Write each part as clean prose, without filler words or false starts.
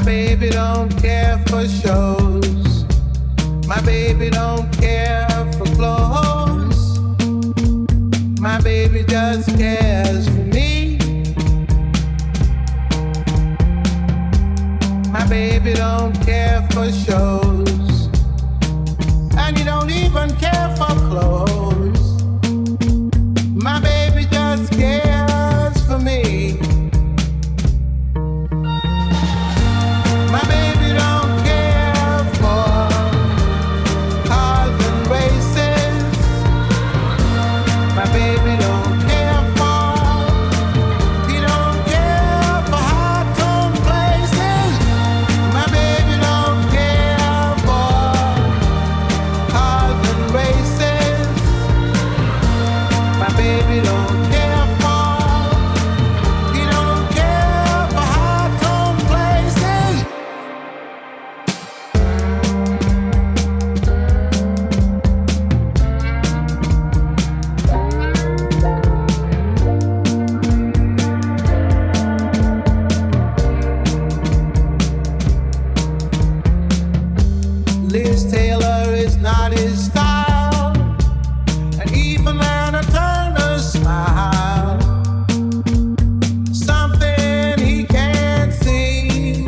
baby don't care for shows. My baby don't care for clothes. My baby just cares for me. My baby don't care for shows. And you don't even care for clothes. My baby just cares for me. My baby don't care for cars and races. My baby don't care for, he don't care for high-tone places. My baby don't care for cars and races. My baby don't care for, he don't care for high-tone places. Liz Taylor is not his style, and even Lana Turner's smile, something he can't see.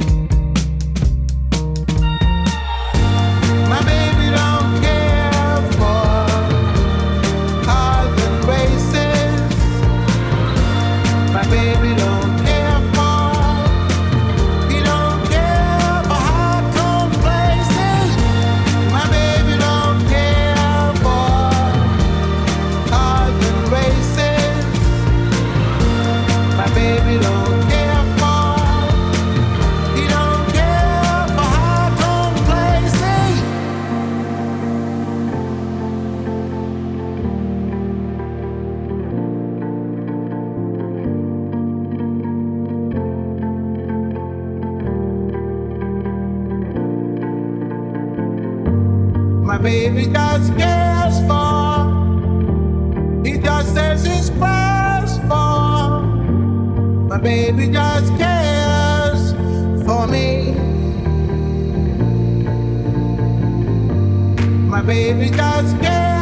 My baby don't care for cars and races. My baby don't care for, he don't care for high-tone places. My baby don't care for cars and races. My baby don't care for, he don't care for high-tone places. My baby just cares for, he just says his prayers for. My baby just cares for me. My baby just cares.